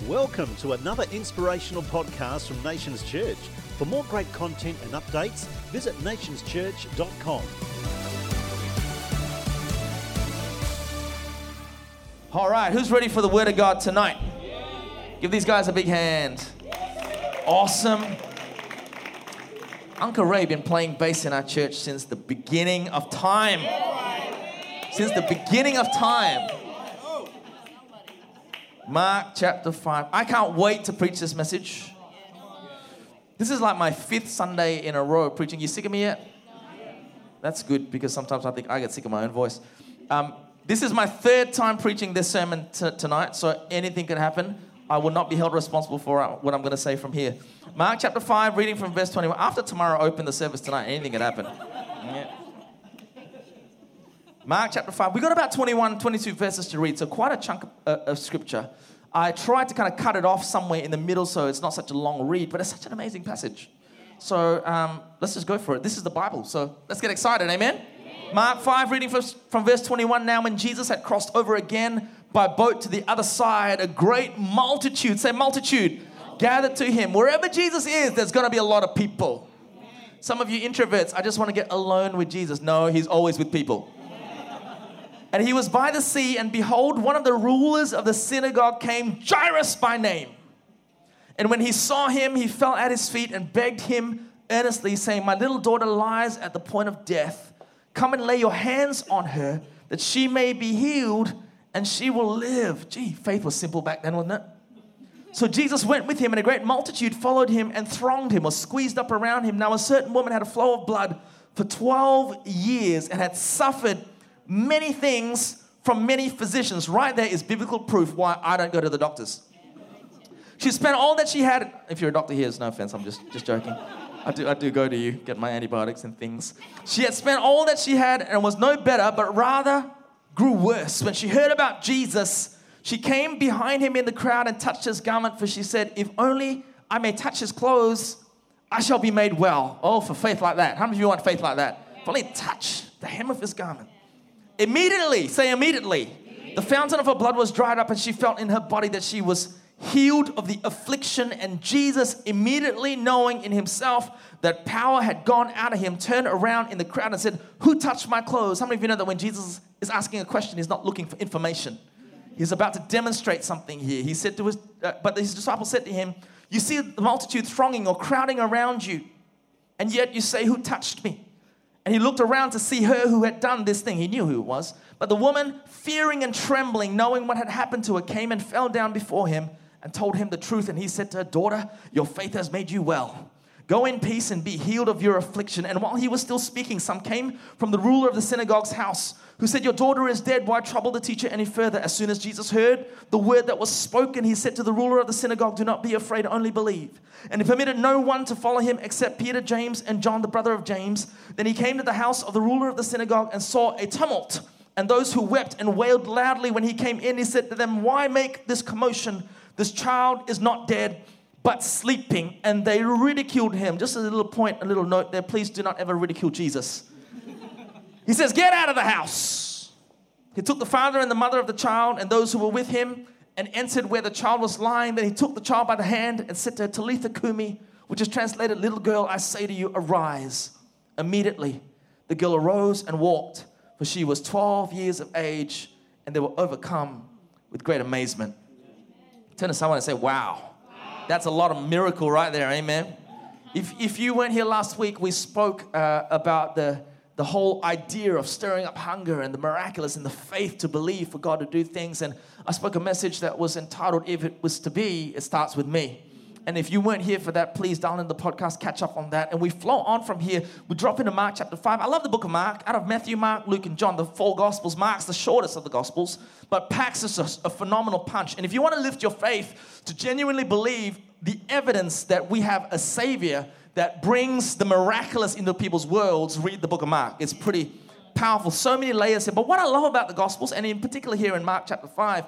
Welcome to another inspirational podcast from Nations Church. For more great content and updates, visit nationschurch.com. All right, who's ready for the Word of God tonight? Give these guys a big hand. Awesome. Uncle Ray been playing bass in our church since the beginning of time. Since the beginning of time. Mark chapter 5. I can't wait to preach this message. This is like my 5th Sunday in a row preaching. You sick of me yet? That's good, because sometimes I think I get sick of my own voice. This is my 3rd time preaching this sermon tonight, so anything can happen. I will not be held responsible for what I'm going to say from here. Mark chapter 5, reading from verse 21. After tomorrow, open the service tonight. Anything can happen. Yeah. Mark chapter 5. We've got about 21, 22 verses to read, so quite a chunk of scripture. I tried to kind of cut it off somewhere in the middle so it's not such a long read, but it's such an amazing passage. So let's just go for it. This is the Bible, so let's get excited. Amen? Mark 5, reading from verse 21. Now when Jesus had crossed over again by boat to the other side, a great multitude, say multitude, gathered to him. Wherever Jesus is, there's going to be a lot of people. Some of you introverts, I just want to get alone with Jesus. No, he's always with people. And he was by the sea, and behold, one of the rulers of the synagogue came, Jairus by name. And when he saw him, he fell at his feet and begged him earnestly, saying, my little daughter lies at the point of death. Come and lay your hands on her, that she may be healed, and she will live. Gee, faith was simple back then, wasn't it? So Jesus went with him, and a great multitude followed him and thronged him, or squeezed up around him. Now a certain woman had a flow of blood for 12 years and had suffered many things from many physicians. Right there is biblical proof why I don't go to the doctors. She spent all that she had. If you're a doctor here, it's no offense, I'm just joking. I do go to you, get my antibiotics and things. She had spent all that she had and was no better, but rather grew worse. When she heard about Jesus, she came behind him in the crowd and touched his garment, for she said, if only I may touch his clothes, I shall be made well. Oh, for faith like that. How many of you want faith like that? If only touch the hem of his garment. Immediately, say immediately, the fountain of her blood was dried up, and she felt in her body that she was healed of the affliction. And Jesus, immediately knowing in himself that power had gone out of him, turned around in the crowd and said, who touched my clothes? How many of you know that when Jesus is asking a question, he's not looking for information? He's about to demonstrate something here. He said to but his disciples said to him, you see the multitude thronging or crowding around you, and yet you say, who touched me? And he looked around to see her who had done this thing. He knew who it was. But the woman, fearing and trembling, knowing what had happened to her, came and fell down before him and told him the truth. And he said to her, daughter, your faith has made you well. Go in peace and be healed of your affliction. And while he was still speaking, some came from the ruler of the synagogue's house, who said, your daughter is dead. Why trouble the teacher any further? As soon as Jesus heard the word that was spoken, he said to the ruler of the synagogue, do not be afraid, only believe. And he permitted no one to follow him except Peter, James, and John, the brother of James. Then he came to the house of the ruler of the synagogue and saw a tumult, and those who wept and wailed loudly. When he came in, he said to them, why make this commotion? This child is not dead, but sleeping. And they ridiculed him. Just a little point, a little note there. Please do not ever ridicule Jesus. He says, get out of the house. He took the father and the mother of the child and those who were with him and entered where the child was lying. Then he took the child by the hand and said to her, Talitha Kumi, which is translated, little girl, I say to you, arise. Immediately, the girl arose and walked, for she was 12 years of age, and they were overcome with great amazement. Turn to someone and say, wow. That's a lot of miracle right there, amen. If you weren't here last week, we spoke about the whole idea of stirring up hunger and the miraculous and the faith to believe for God to do things. And I spoke a message that was entitled, If It Was To Be, It Starts With Me. And if you weren't here for that, please download the podcast, catch up on that. And we flow on from here. We drop into Mark chapter 5. I love the book of Mark. Out of Matthew, Mark, Luke, and John, the 4 Gospels, Mark's the shortest of the Gospels, but packs us a phenomenal punch. And if you want to lift your faith to genuinely believe the evidence that we have a Savior that brings the miraculous into people's worlds, read the book of Mark. It's pretty powerful. So many layers here. But what I love about the Gospels, and in particular here in Mark chapter 5,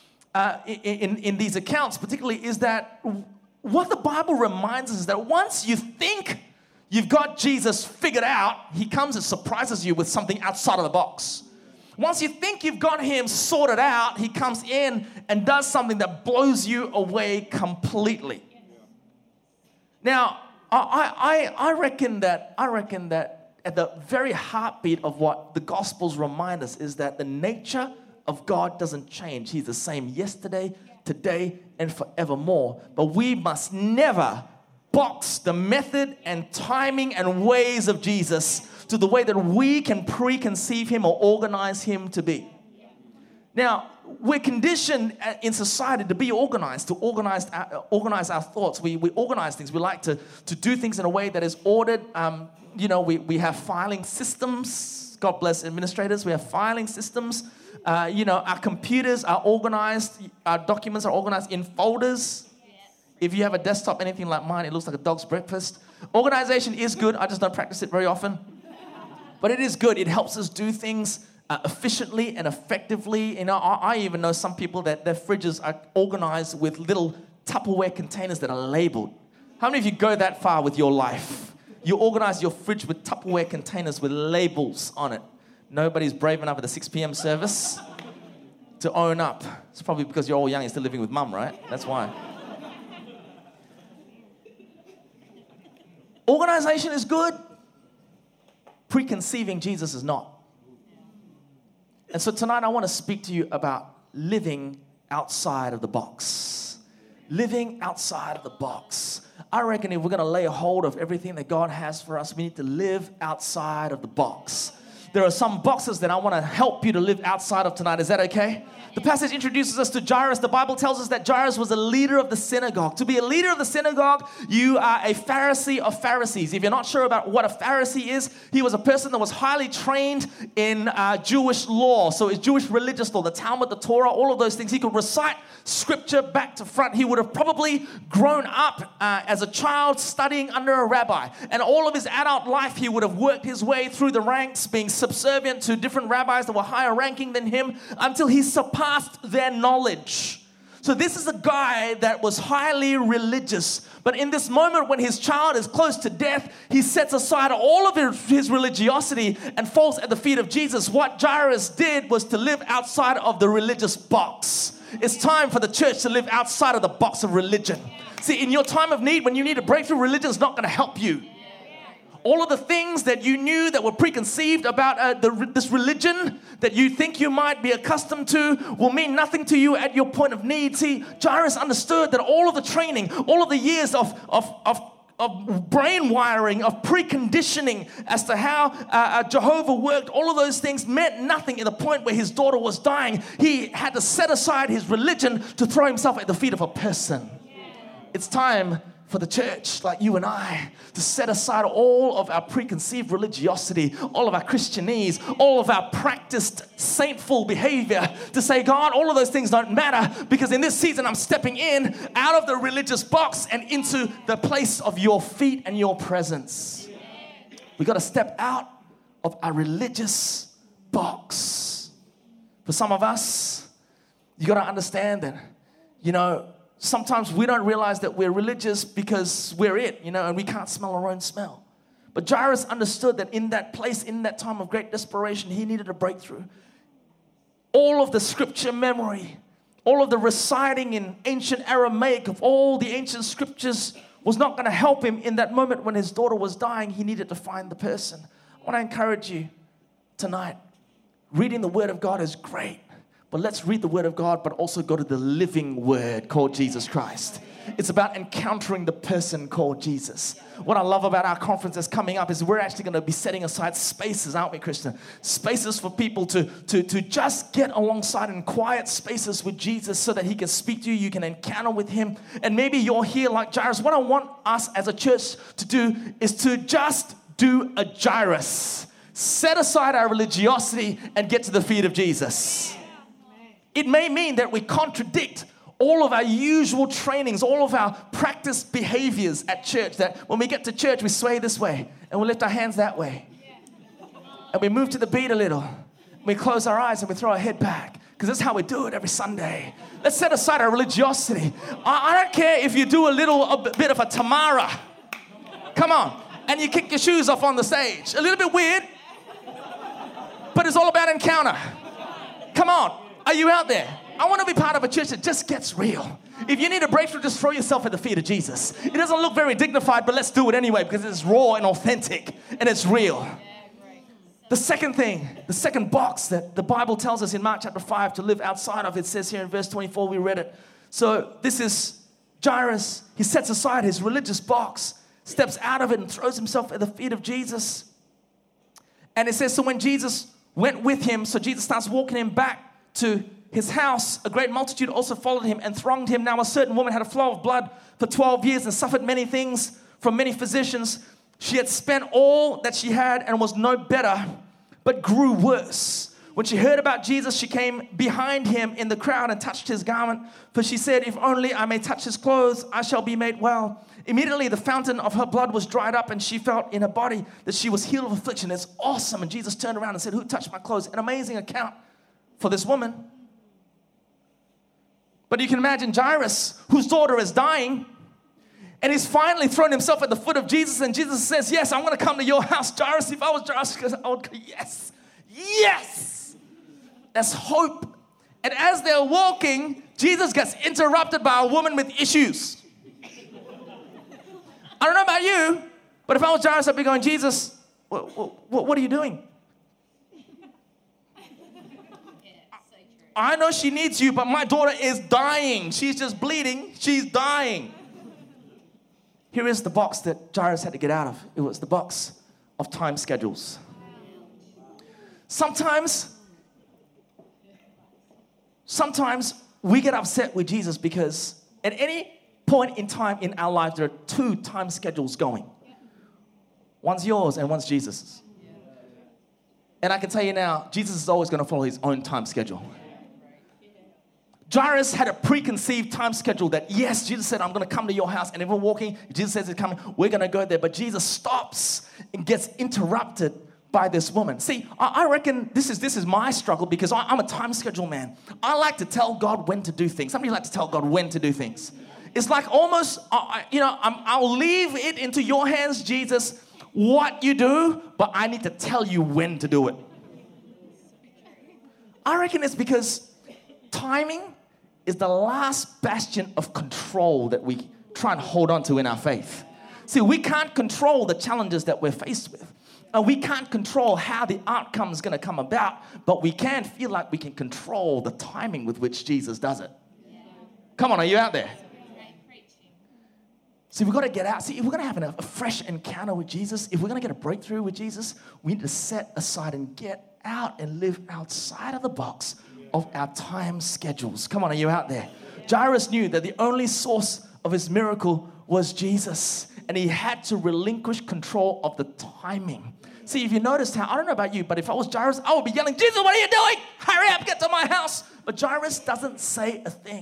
in these accounts particularly, is that what the Bible reminds us is that once you think you've got Jesus figured out, he comes and surprises you with something outside of the box. Once you think you've got him sorted out, he comes in and does something that blows you away completely. Now, I reckon that at the very heartbeat of what the Gospels remind us is that the nature of God doesn't change. He's the same yesterday, today, and forevermore. But we must never box the method and timing and ways of Jesus to the way that we can preconceive him or organize him to be. Now, we're conditioned in society to be organized, to organize our thoughts. We organize things. We like to do things in a way that is ordered. We have filing systems. God bless administrators. We have filing systems. Our computers are organized. Our documents are organized in folders. If you have a desktop, anything like mine, it looks like a dog's breakfast. Organization is good. I just don't practice it very often. But it is good. It helps us do things efficiently and effectively. I even know some people that their fridges are organized with little Tupperware containers that are labeled. How many of you go that far with your life? You organize your fridge with Tupperware containers with labels on it. Nobody's brave enough at the 6 p.m. service to own up. It's probably because you're all young and still living with mum, right? That's why. Organization is good. Preconceiving Jesus is not. And so tonight I want to speak to you about living outside of the box. Living outside of the box. I reckon if we're going to lay hold of everything that God has for us, we need to live outside of the box. There are some boxes that I want to help you to live outside of tonight. Is that okay? The passage introduces us to Jairus. The Bible tells us that Jairus was a leader of the synagogue. To be a leader of the synagogue, you are a Pharisee of Pharisees. If you're not sure about what a Pharisee is, he was a person that was highly trained in Jewish law. So it's Jewish religious law, the Talmud, the Torah, all of those things. He could recite scripture back to front. He would have probably grown up as a child studying under a rabbi. And all of his adult life, he would have worked his way through the ranks, being subservient to different rabbis that were higher ranking than him until he surpassed their knowledge. So this is a guy that was highly religious. But in this moment when his child is close to death, he sets aside all of his religiosity and falls at the feet of Jesus. What Jairus did was to live outside of the religious box. It's time for the church to live outside of the box of religion. See, in your time of need, when you need a breakthrough, religion is not going to help you. All of the things that you knew that were preconceived about this religion that you think you might be accustomed to will mean nothing to you at your point of need. See, Jairus understood that all of the training, all of the years of brain wiring, of preconditioning as to how Jehovah worked, all of those things meant nothing at the point where his daughter was dying. He had to set aside his religion to throw himself at the feet of a person. It's time for the church like you and I to set aside all of our preconceived religiosity, all of our Christianese, all of our practiced saintful behavior, to say, God, all of those things don't matter, because in this season I'm stepping in out of the religious box and into the place of your feet and your presence. We got to step out of our religious box. For some of us, you got to understand that, sometimes we don't realize that we're religious because we're it, and we can't smell our own smell. But Jairus understood that in that place, in that time of great desperation, he needed a breakthrough. All of the scripture memory, all of the reciting in ancient Aramaic of all the ancient scriptures was not going to help him in that moment when his daughter was dying. He needed to find the person. I want to encourage you tonight. Reading the Word of God is great. But let's read the Word of God, but also go to the living Word called Jesus Christ. It's about encountering the person called Jesus. What I love about our conference that's coming up is we're actually going to be setting aside spaces, aren't we, Christian? Spaces for people to just get alongside in quiet spaces with Jesus so that he can speak to you, you can encounter with him. And maybe you're here like Jairus. What I want us as a church to do is to just do a Jairus. Set aside our religiosity and get to the feet of Jesus. It may mean that we contradict all of our usual trainings, all of our practiced behaviors at church, that when we get to church, we sway this way and we lift our hands that way. And we move to the beat a little. We close our eyes and we throw our head back, because that's how we do it every Sunday. Let's set aside our religiosity. I don't care if you do a bit of a Tamara. Come on. And you kick your shoes off on the stage. A little bit weird, but it's all about encounter. Come on. Are you out there? I want to be part of a church that just gets real. If you need a breakthrough, just throw yourself at the feet of Jesus. It doesn't look very dignified, but let's do it anyway because it's raw and authentic and it's real. The second thing, the second box that the Bible tells us in Mark chapter 5 to live outside of, it says here in verse 24, we read it. So this is Jairus. He sets aside his religious box, steps out of it and throws himself at the feet of Jesus. And it says, so when Jesus went with him, so Jesus starts walking him back to his house, a great multitude also followed him and thronged him. Now a certain woman had a flow of blood for 12 years and suffered many things from many physicians. She had spent all that she had and was no better, but grew worse. When she heard about Jesus, she came behind him in the crowd and touched his garment. For she said, if only I may touch his clothes, I shall be made well. Immediately the fountain of her blood was dried up and she felt in her body that she was healed of affliction. It's awesome. And Jesus turned around and said, who touched my clothes? An amazing account for this woman. But you can imagine Jairus, whose daughter is dying, and he's finally thrown himself at the foot of Jesus, and Jesus says, yes, I'm going to come to your house, Jairus. If I was Jairus, I would go, yes, yes. That's hope. And as they're walking, Jesus gets interrupted by a woman with issues. I don't know about you, but if I was Jairus, I'd be going, Jesus, what are you doing? I know she needs you, but my daughter is dying. She's just bleeding. She's dying. Here is the box that Jairus had to get out of. It was the box of time schedules. Sometimes we get upset with Jesus because at any point in time in our life, there are two time schedules going. One's yours and one's Jesus's. And I can tell you now, Jesus is always going to follow his own time schedule. Jairus had a preconceived time schedule that, yes, Jesus said, I'm going to come to your house. And if we're walking, Jesus says he's coming, we're going to go there. But Jesus stops and gets interrupted by this woman. See, I reckon this is my struggle because I'm a time schedule man. I like to tell God when to do things. Somebody like to tell God when to do things. It's like almost, I'll leave it into your hands, Jesus, what you do, but I need to tell you when to do it. I reckon it's because timing is the last bastion of control that we try and hold on to in our faith. See, we can't control the challenges that we're faced with. And we can't control how the outcome is going to come about, but we can feel like we can control the timing with which Jesus does it. Yeah. Come on, are you out there? See, we've got to get out. See, if we're going to have a fresh encounter with Jesus, if we're going to get a breakthrough with Jesus, we need to set aside and get out and live outside of the box of our time schedules. Come on, are you out there? Jairus knew that the only source of his miracle was Jesus, and he had to relinquish control of the timing. See, if you noticed how, I don't know about you, but if I was Jairus, I would be yelling, Jesus, what are you doing? Hurry up, get to my house. But Jairus doesn't say a thing.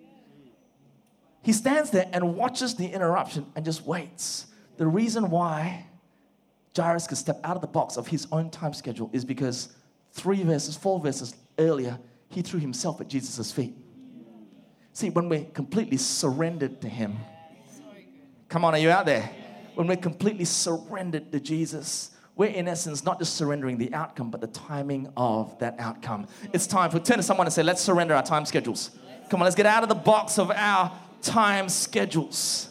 He stands there and watches the interruption and just waits. The reason why Jairus could step out of the box of his own time schedule is because 4 verses earlier, he threw himself at Jesus' feet. See, when we're completely surrendered to him, come on, are you out there? When we're completely surrendered to Jesus, we're in essence not just surrendering the outcome, but the timing of that outcome. It's time for, turn to someone and say, let's surrender our time schedules. Come on, let's get out of the box of our time schedules.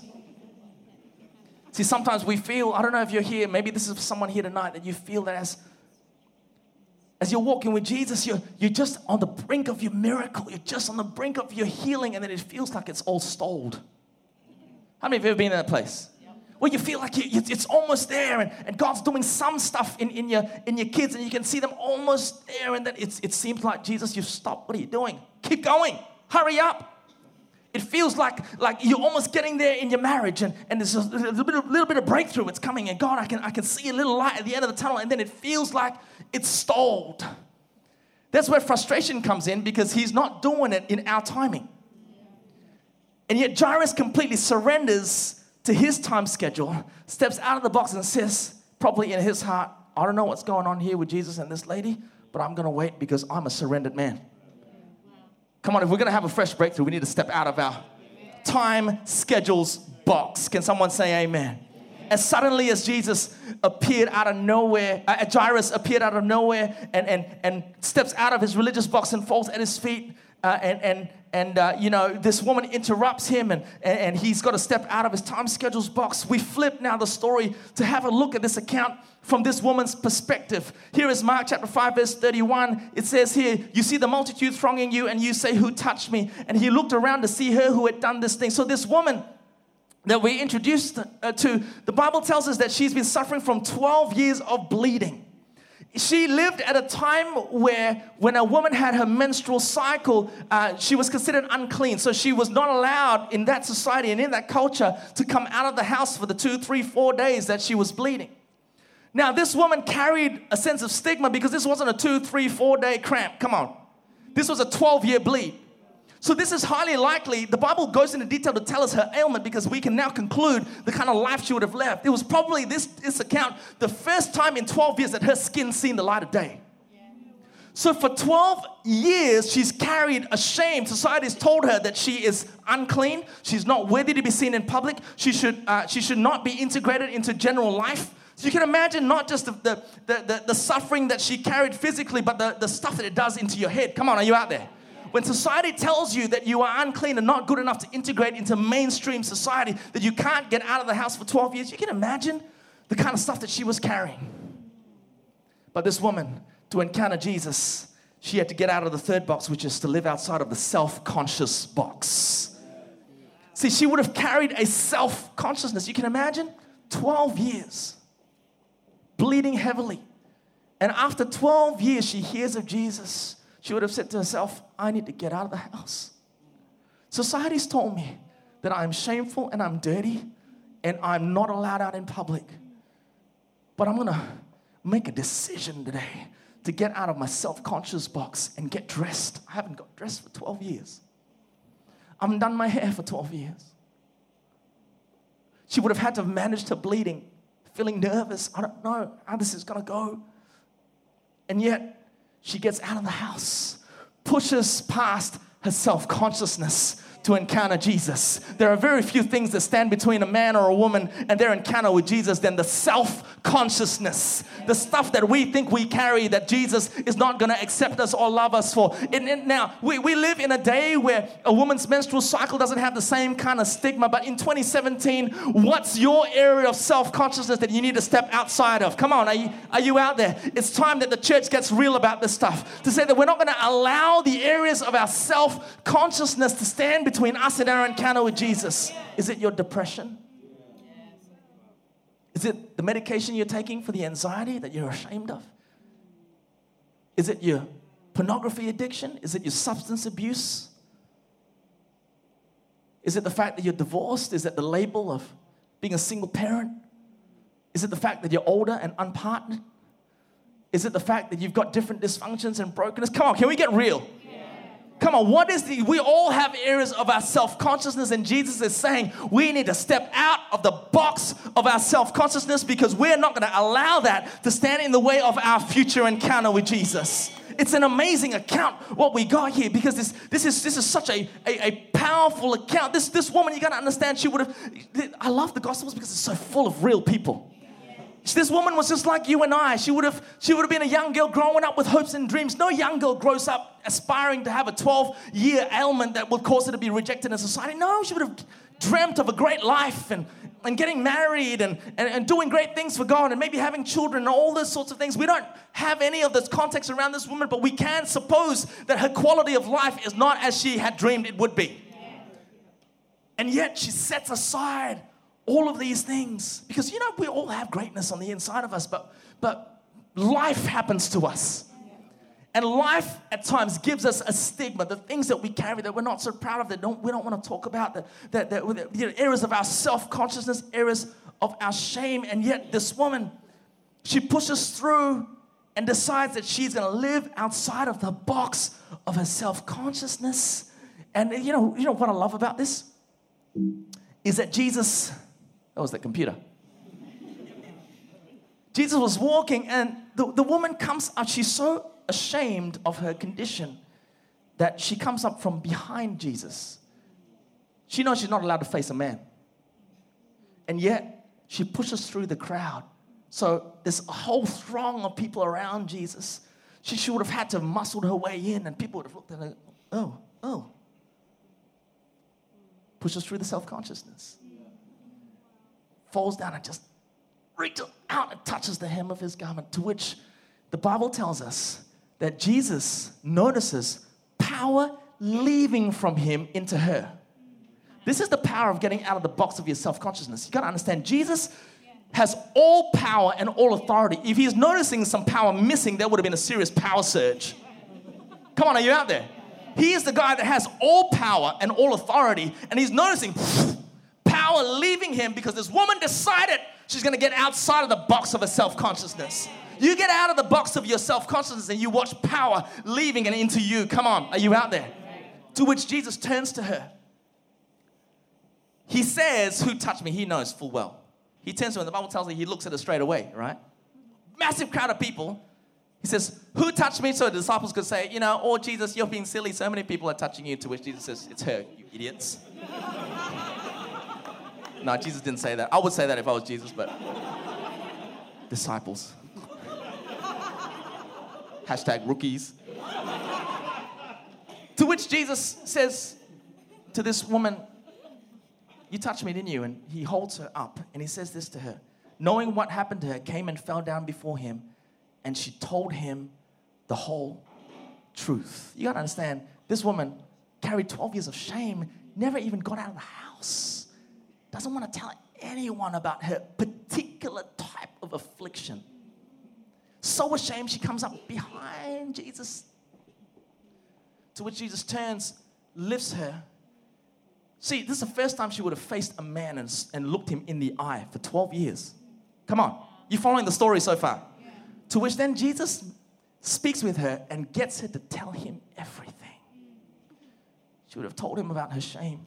See, sometimes we feel, I don't know if you're here, maybe this is someone here tonight, that you feel that as you're walking with Jesus, you're just on the brink of your miracle. You're just on the brink of your healing, and then it feels like it's all stalled. How many of you have been in that place? Where you feel like it's almost there, and God's doing some stuff in your kids, and you can see them almost there, and then it seems like, Jesus, you've stopped. What are you doing? Keep going. Hurry up. It feels like you're almost getting there in your marriage, and there's a little bit of breakthrough. It's coming, and God, I can see a little light at the end of the tunnel, and then it feels like it's stalled. That's where frustration comes in, because he's not doing it in our timing. And yet Jairus completely surrenders to his time schedule, steps out of the box and says, probably in his heart, I don't know what's going on here with Jesus and this lady, but I'm going to wait because I'm a surrendered man. Come on, if we're going to have a fresh breakthrough, we need to step out of our time schedules box. Can someone say amen? as suddenly as Jesus appeared out of nowhere, Jairus appeared out of nowhere and steps out of his religious box and falls at his feet. This woman interrupts him and he's got to step out of his time schedule's box. We flip now the story to have a look at this account from this woman's perspective. Here is Mark chapter 5 verse 31. It says here, you see the multitude thronging you and you say, who touched me? And he looked around to see her who had done this thing. So this woman that we introduced to, the Bible tells us that she's been suffering from 12 years of bleeding. She lived at a time where when a woman had her menstrual cycle, she was considered unclean. So she was not allowed in that society and in that culture to come out of the house for the 2, 3, 4 days that she was bleeding. Now, this woman carried a sense of stigma because this wasn't a 2, 3, 4 day cramp. Come on. This was a 12-year bleed. So this is highly likely, the Bible goes into detail to tell us her ailment because we can now conclude the kind of life she would have left. It was probably this account, the first time in 12 years that her skin seen the light of day. So for 12 years, she's carried a shame. Society's told her that she is unclean. She's not worthy to be seen in public. She should not be integrated into general life. So you can imagine not just the suffering that she carried physically, but the stuff that it does into your head. Come on, are you out there? When society tells you that you are unclean and not good enough to integrate into mainstream society, that you can't get out of the house for 12 years, you can imagine the kind of stuff that she was carrying. But this woman, to encounter Jesus, she had to get out of the third box, which is to live outside of the self-conscious box. See, she would have carried a self-consciousness. You can imagine 12 years, bleeding heavily. And after 12 years, she hears of Jesus. She would have said to herself, I need to get out of the house. Society's told me that I'm shameful and I'm dirty and I'm not allowed out in public. But I'm going to make a decision today to get out of my self-conscious box and get dressed. I haven't got dressed for 12 years. I haven't done my hair for 12 years. She would have had to have managed her bleeding, feeling nervous. I don't know how this is going to go. And yet, she gets out of the house, pushes past her self-consciousness to encounter Jesus. There are very few things that stand between a man or a woman and their encounter with Jesus than the self-consciousness, the stuff that we think we carry that Jesus is not going to accept us or love us for. Now, we live in a day where a woman's menstrual cycle doesn't have the same kind of stigma, but in 2017, what's your area of self-consciousness that you need to step outside of? Come on, are you out there? It's time that the church gets real about this stuff, to say that we're not going to allow the areas of our self-consciousness to stand between us and our encounter with Jesus. Is it your depression? Is it the medication you're taking for the anxiety that you're ashamed of? Is it your pornography addiction? Is it your substance abuse? Is it the fact that you're divorced? Is it the label of being a single parent? Is it the fact that you're older and unpartnered? Is it the fact that you've got different dysfunctions and brokenness? Come on, can we get real? Come on, we all have areas of our self-consciousness, and Jesus is saying we need to step out of the box of our self-consciousness because we're not going to allow that to stand in the way of our future encounter with Jesus. It's an amazing account what we got here because this is such a powerful account. This woman, you got to understand, she would have, I love the Gospels because it's so full of real people. This woman was just like you and I. She would have been a young girl growing up with hopes and dreams. No young girl grows up aspiring to have a 12-year ailment that would cause her to be rejected in society. No, she would have dreamt of a great life and getting married and doing great things for God and maybe having children and all those sorts of things. We don't have any of this context around this woman, but we can suppose that her quality of life is not as she had dreamed it would be. And yet she sets aside all of these things because, we all have greatness on the inside of us, but life happens to us. And life at times gives us a stigma, the things that we carry that we're not so proud of, we don't want to talk about, that areas of our self-consciousness, areas of our shame. And yet this woman, she pushes through and decides that she's going to live outside of the box of her self-consciousness. And you know what I love about this? Is that Jesus, that was the computer. Jesus was walking and the woman comes up, she's so ashamed of her condition that she comes up from behind Jesus. She knows she's not allowed to face a man. And yet, she pushes through the crowd. So there's a whole throng of people around Jesus. She would have had to have muscled her way in, and people would have looked at her, oh. Pushes through the self-consciousness. Falls down and just reaches out and touches the hem of his garment, to which the Bible tells us that Jesus notices power leaving from him into her. This is the power of getting out of the box of your self-consciousness. You got to understand, Jesus has all power and all authority. If he's noticing some power missing, there would have been a serious power surge. Come on, are you out there? He is the guy that has all power and all authority, and he's noticing power leaving him because this woman decided she's going to get outside of the box of her self-consciousness. You get out of the box of your self-consciousness and you watch power leaving and into you. Come on, are you out there? To which Jesus turns to her. He says, who touched me? He knows full well. He turns to her, and the Bible tells me he looks at her straight away, right? Massive crowd of people. He says, who touched me? So the disciples could say, oh, Jesus, you're being silly. So many people are touching you. To which Jesus says, it's her, you idiots. No, Jesus didn't say that. I would say that if I was Jesus, but disciples. Hashtag rookies. To which Jesus says to this woman, you touched me, didn't you? And he holds her up and he says this to her. Knowing what happened to her, came and fell down before him, and she told him the whole truth. You got to understand, this woman carried 12 years of shame, never even got out of the house. Doesn't want to tell anyone about her particular type of affliction. So ashamed, she comes up behind Jesus. To which Jesus turns, lifts her. See, this is the first time she would have faced a man and looked him in the eye for 12 years. Come on, you following the story so far? Yeah. To which then Jesus speaks with her and gets her to tell him everything. She would have told him about her shame.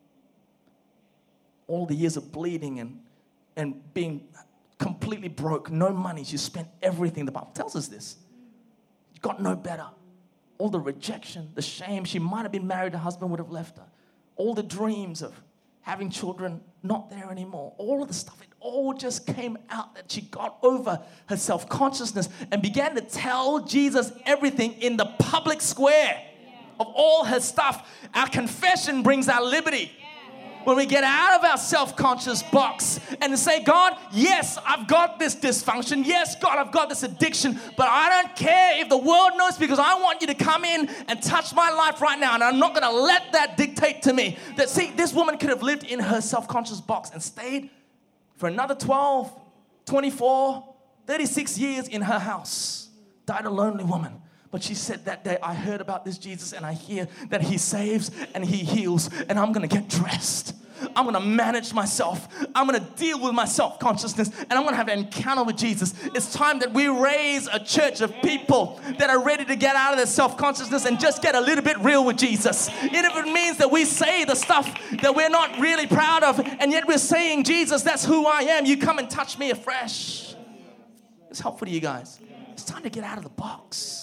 All the years of bleeding and being completely broke, no money. She spent everything. The Bible tells us this. She got no better. All the rejection, the shame. She might have been married, her husband would have left her. All the dreams of having children, not there anymore. All of the stuff, it all just came out that she got over her self-consciousness and began to tell Jesus everything in the public square of all her stuff. Our confession brings our liberty. When we get out of our self-conscious box and say, God, yes, I've got this dysfunction. Yes, God, I've got this addiction, but I don't care if the world knows, because I want you to come in and touch my life right now, and I'm not going to let that dictate to me. That, see, this woman could have lived in her self-conscious box and stayed for another 12, 24, 36 years in her house. Died a lonely woman. But she said that day, I heard about this Jesus and I hear that he saves and he heals, and I'm going to get dressed. I'm going to manage myself. I'm going to deal with my self-consciousness, and I'm going to have an encounter with Jesus. It's time that we raise a church of people that are ready to get out of their self-consciousness and just get a little bit real with Jesus. And if it means that we say the stuff that we're not really proud of, and yet we're saying, Jesus, that's who I am. You come and touch me afresh. It's helpful to you guys. It's time to get out of the box.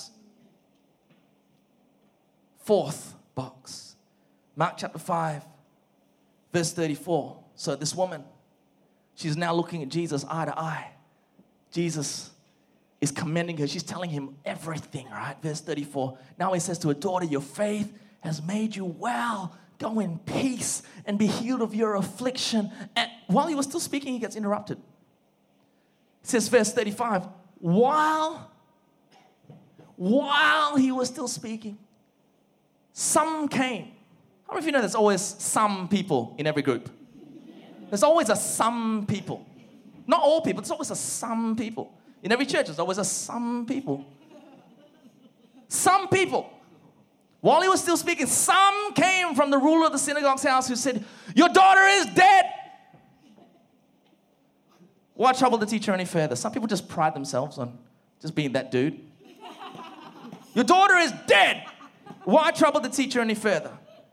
Fourth box. Mark chapter 5, verse 34. So this woman, she's now looking at Jesus eye to eye. Jesus is commending her. She's telling him everything, right? Verse 34. Now he says to her, daughter, your faith has made you well. Go in peace and be healed of your affliction. And while he was still speaking, he gets interrupted. It says, verse 35, while he was still speaking, some came. How many of you know there's always some people in every group? There's always a some people. Not all people, there's always a some people. In every church, there's always a some people. Some people. While he was still speaking, some came from the ruler of the synagogue's house who said, your daughter is dead. Why trouble the teacher any further? Some people just pride themselves on just being that dude. Your daughter is dead. Why trouble the teacher any further?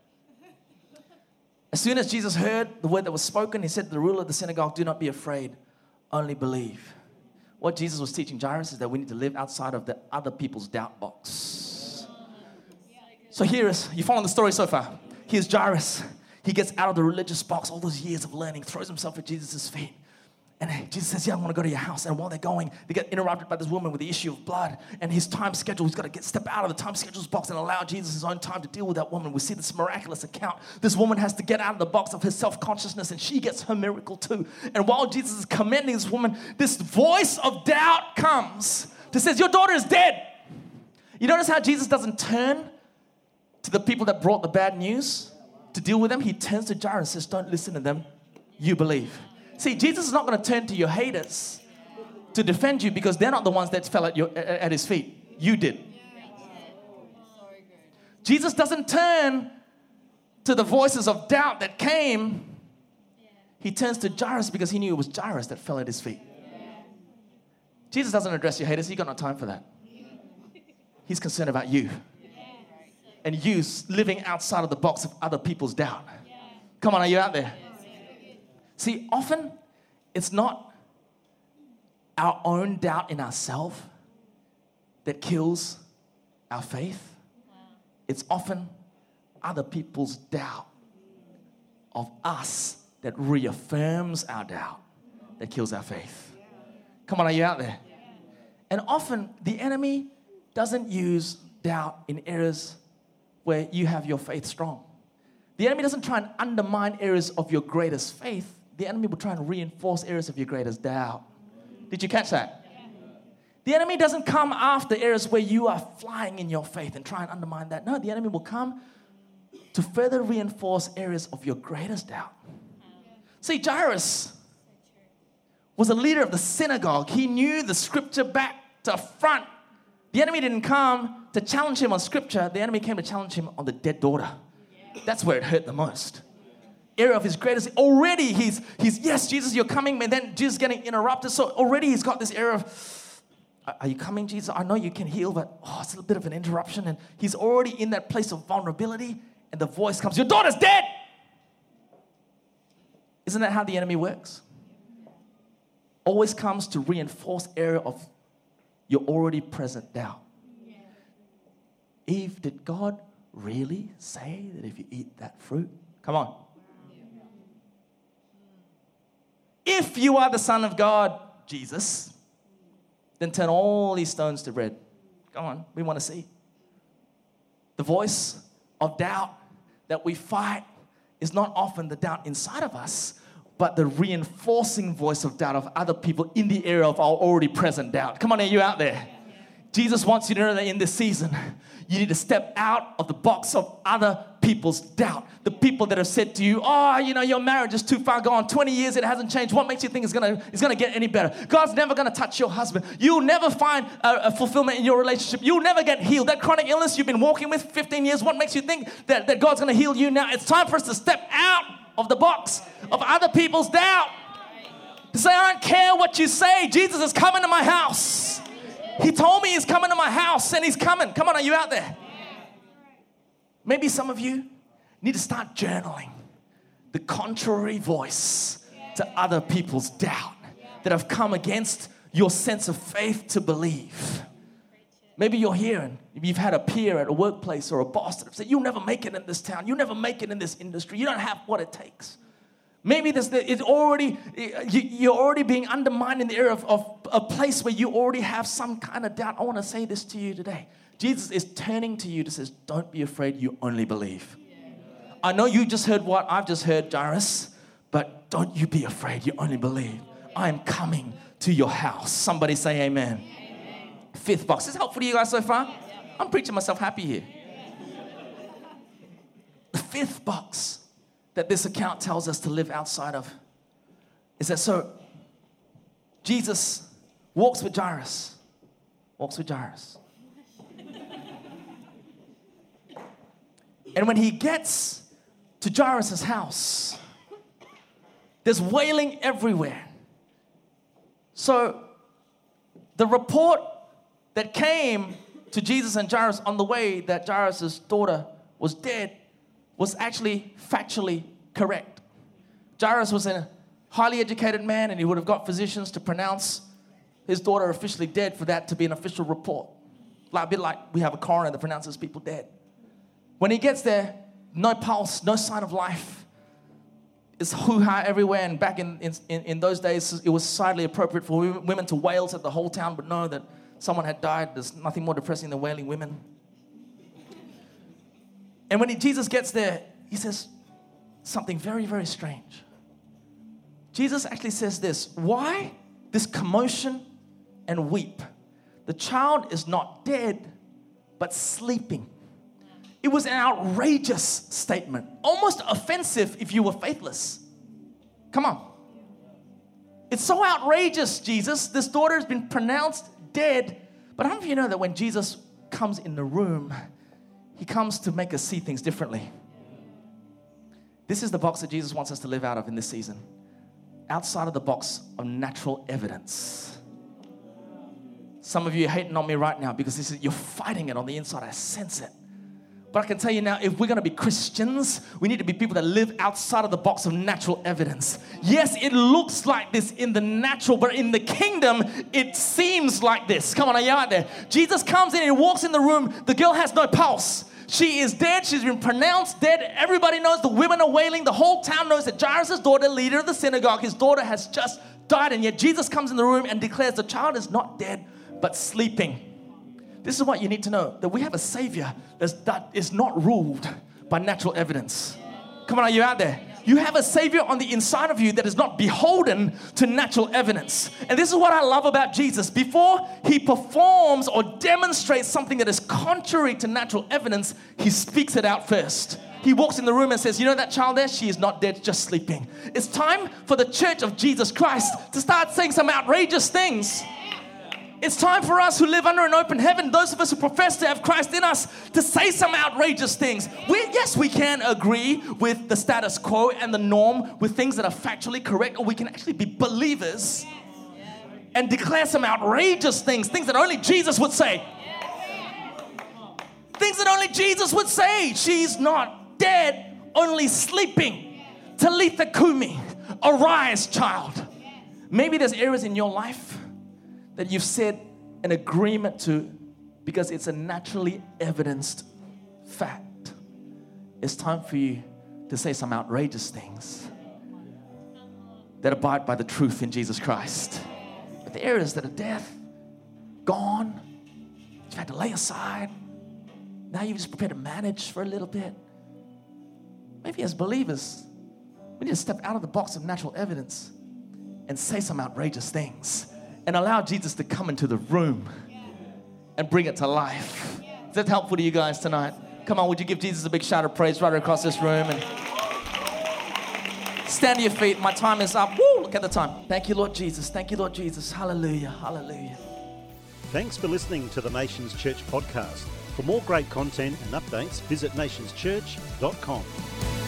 As soon as Jesus heard the word that was spoken, he said to the ruler of the synagogue, do not be afraid, only believe. What Jesus was teaching Jairus is that we need to live outside of the other people's doubt box. So you're following the story so far. Here's Jairus. He gets out of the religious box, all those years of learning, throws himself at Jesus' feet. And Jesus says, yeah, I want to go to your house. And while they're going, they get interrupted by this woman with the issue of blood. And his time schedule, he's got to step out of the time schedule's box and allow Jesus his own time to deal with that woman. We see this miraculous account. This woman has to get out of the box of her self-consciousness, and she gets her miracle too. And while Jesus is commending this woman, this voice of doubt comes that says, your daughter is dead. You notice how Jesus doesn't turn to the people that brought the bad news to deal with them? He turns to Jairus and says, don't listen to them. You believe. See, Jesus is not going to turn to your haters to defend you because they're not the ones that fell at his feet. You did. Jesus doesn't turn to the voices of doubt that came. He turns to Jairus because he knew it was Jairus that fell at his feet. Jesus doesn't address your haters. He's got no time for that. He's concerned about you. And you living outside of the box of other people's doubt. Come on, are you out there? See, often it's not our own doubt in ourselves that kills our faith. It's often other people's doubt of us that reaffirms our doubt that kills our faith. Come on, are you out there? And often the enemy doesn't use doubt in areas where you have your faith strong. The enemy doesn't try and undermine areas of your greatest faith. The enemy will try and reinforce areas of your greatest doubt. Did you catch that? The enemy doesn't come after areas where you are flying in your faith and try and undermine that. No, the enemy will come to further reinforce areas of your greatest doubt. See, Jairus was a leader of the synagogue. He knew the scripture back to front. The enemy didn't come to challenge him on scripture. The enemy came to challenge him on the dead daughter. That's where it hurt the most. Area of his greatest. Already he's yes, Jesus, you're coming. And then Jesus getting interrupted. So already he's got this area of, are you coming, Jesus? I know you can heal, but it's a little bit of an interruption. And he's already in that place of vulnerability. And the voice comes, your daughter's dead. Isn't that how the enemy works? Always comes to reinforce area of your already present doubt. Eve, did God really say that if you eat that fruit? Come on. If you are the Son of God, Jesus, then turn all these stones to bread. Come on, we want to see. The voice of doubt that we fight is not often the doubt inside of us, but the reinforcing voice of doubt of other people in the area of our already present doubt. Come on, are you out there? Jesus wants you to know that in this season, you need to step out of the box of other people's doubt. The people that have said to you, your marriage is too far gone. 20 years, it hasn't changed. What makes you think it's gonna get any better? God's never going to touch your husband. You'll never find a fulfillment in your relationship. You'll never get healed. That chronic illness you've been walking with 15 years, what makes you think that God's going to heal you now? It's time for us to step out of the box of other people's doubt. To say, I don't care what you say. Jesus is coming to my house. He told me he's coming to my house, and he's coming. Come on, are you out there? Maybe some of you need to start journaling the contrary voice to other people's doubt that have come against your sense of faith to believe. Maybe you're here and you've had a peer at a workplace or a boss that have said, you'll never make it in this town. You'll never make it in this industry. You don't have what it takes. Maybe you're already being undermined in the area of a place where you already have some kind of doubt. I want to say this to you today. Jesus is turning to you to say, don't be afraid, you only believe. I know you just heard what I've just heard, Jairus, but don't you be afraid, you only believe. I am coming to your house. Somebody say amen. Amen. Fifth box. Is this helpful to you guys so far? I'm preaching myself happy here. The fifth box that this account tells us to live outside of is that so Jesus walks with Jairus. And when he gets to Jairus' house, there's wailing everywhere. So the report that came to Jesus and Jairus on the way that Jairus' daughter was dead was actually factually correct. Jairus was a highly educated man, and he would have got physicians to pronounce his daughter officially dead for that to be an official report. A bit like we have a coroner that pronounces people dead. When he gets there, no pulse, no sign of life. it's hoo-ha everywhere. And back in those days, it was societally appropriate for women to wail so that the whole town would know that someone had died. There's nothing more depressing than wailing women. And when Jesus gets there, he says something very, very strange. Jesus actually says this: why this commotion and weep? The child is not dead, but sleeping. It was an outrageous statement, almost offensive if you were faithless. Come on. It's so outrageous, Jesus. This daughter has been pronounced dead. But how many of you know that when Jesus comes in the room, he comes to make us see things differently? This is the box that Jesus wants us to live out of in this season. Outside of the box of natural evidence. Some of you are hating on me right now because you're fighting it on the inside. I sense it. But I can tell you now, if we're going to be Christians, we need to be people that live outside of the box of natural evidence. Yes, it looks like this in the natural, but in the kingdom, it seems like this. Come on, are you out there? Jesus comes in and walks in the room. The girl has no pulse. She is dead. She's been pronounced dead. Everybody knows. The women are wailing. The whole town knows that Jairus' daughter, leader of the synagogue, his daughter has just died. And yet Jesus comes in the room and declares the child is not dead, but sleeping. This is what you need to know, that we have a Savior that is not ruled by natural evidence. Come on, are you out there? You have a Savior on the inside of you that is not beholden to natural evidence. And this is what I love about Jesus. Before he performs or demonstrates something that is contrary to natural evidence, he speaks it out first. He walks in the room and says, you know that child there? She is not dead, just sleeping. It's time for the church of Jesus Christ to start saying some outrageous things. It's time for us who live under an open heaven, those of us who profess to have Christ in us, to say some outrageous things. Yes, we can agree with the status quo and the norm with things that are factually correct, or we can actually be believers and declare some outrageous things that only Jesus would say. Things that only Jesus would say. She's not dead, only sleeping. Talitha Kumi, arise, child. Maybe there's areas in your life that you've said an agreement to because it's a naturally evidenced fact. It's time for you to say some outrageous things that abide by the truth in Jesus Christ. But the areas that are death, gone, you've had to lay aside, now you've just prepared to manage for a little bit. Maybe as believers, we need to step out of the box of natural evidence and say some outrageous things. And allow Jesus to come into the room and bring it to life. Is that helpful to you guys tonight? Come on, would you give Jesus a big shout of praise right across this room? And stand to your feet. My time is up. Woo, look at the time. Thank you, Lord Jesus. Thank you, Lord Jesus. Hallelujah. Hallelujah. Thanks for listening to the Nations Church podcast. For more great content and updates, visit nationschurch.com.